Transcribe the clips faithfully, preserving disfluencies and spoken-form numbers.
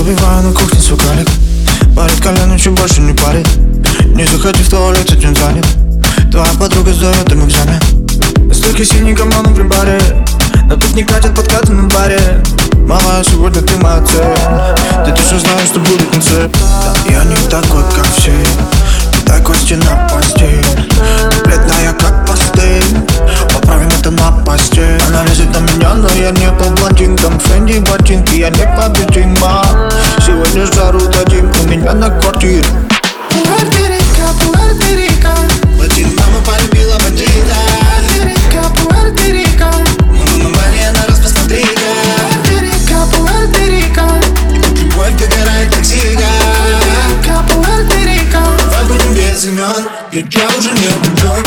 Забиваю на кухне свой калик. Парит колено, чуть больше не парит. Не заходи в туалет, этим занят. Твоя подруга сдает им экзамен. Столько синий команду при баре. Но тут не катят подкаты на баре. Мама, сегодня ты моя цель. Ты точно знаешь, что будет концерт. Я не такой, как все. Не такой стена постель. Бледная, как пастель. Поправим это на постель. Она лезет на меня, но я не по блондинкам. Фенди ботинки, я не победима. Сегодня жару дадим у меня на квартире. Пуэрто-Рико, Пуэрто-Рико. Латин, мама полюбила бандита. Пуэрто-Рико, Пуэрто-Рико. Мама, мне на раз посмотри-ка. Пуэрто-Рико, Пуэрто-Рико. Любовь догорает, как сига. Пуэрто-Рико, Пуэрто-Рико. Давай будем без имен, ведь я уже не влюблен.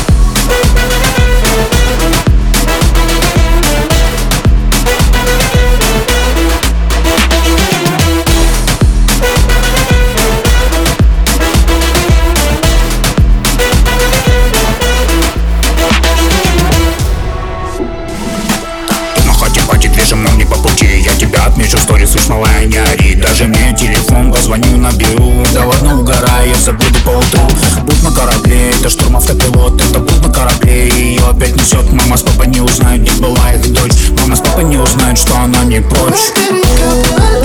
Движем, но не по пути. Я тебя отмечу в сторис, слышь, малая, не ори. Даже мне телефон позвоню, наберу. Да ладно, угорай, я забуду поутру. Будь на корабле, это штурм автопилот. Это будь на корабле, ее опять несет. Мама с папой не узнают, где была их дочь. Мама с папой не узнают, что она не прочь.